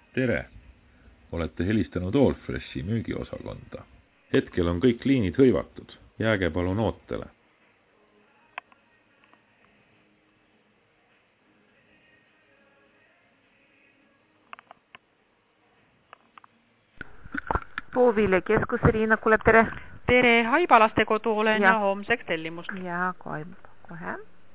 Tere! Olete helistanud Allfreshi müügiosakonda. Hetkel on kõik liinid hõivatud. Jääge palun ootele. Puuviljakeskus Riina Kulep, tere! Tere, Haibalaste kodu olen ja homseks tellimust. Ja, kohe.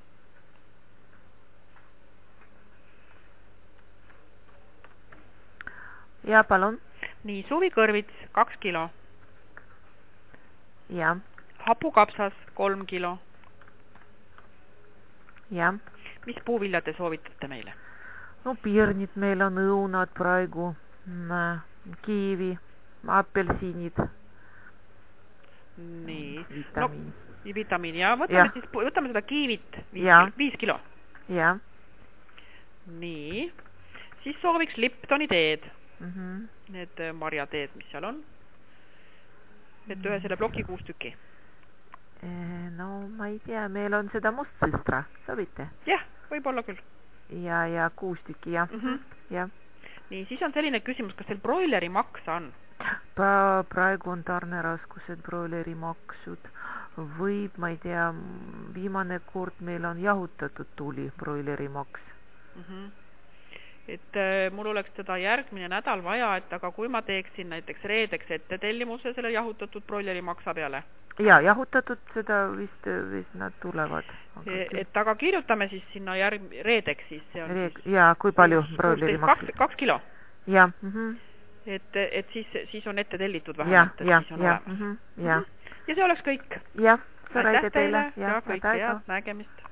Ja, palun. Nii, suvikõrvits 2 kilo. Ja. Hapukapsas 3 kilo. Ja. Mis puuvilja te soovitate meile? No piirnid meil on õunad praegu, kiivi, apelsiinid. Nii. Vitamiin. No, vitamiin ja võtame seda kiivit 5 kilo. Ja. Nii. Siis sooviks Liptoni teed. Need marjateed, mis seal on. Et ühe selle ploki 6 tükki. No ma ei tea, meil on seda mustsõstra, sobite? Jah, võib-olla küll. Ja 6 tükki, jah. Ja. Nii, siis on selline küsimus, kas teil broileri maksa on? Praegu on tarneraskused broileri maksud. Võib, ma ei tea, viimane kord meil on jahutatud tuli broileri maks. Et mul oleks seda järgmine nädal vaja, et aga kui ma teeksin näiteks reedeks ette tellimuse selle jahutatud broileri maksa peale. Ja, jahutatud seda vist nad tulevad. Et aga kirjutame siis sinna reedeks siis. Ja, kui palju broileri maks? 2 kilo. Ja. Et siis on ette tellitud vähemalt, et siis on olemas. Ja. Ja see oleks kõik. Ja, aitäh teile ja kõike head nägemist.